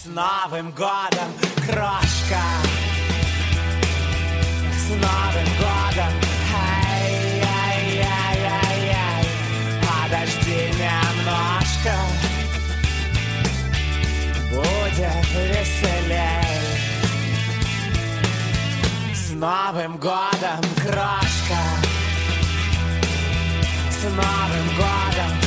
Новым годом, крошка! С Новым годом! Ай-яй-яй-яй-яй! Подожди немножко, будет веселей. С Новым годом, крошка! С Новым годом!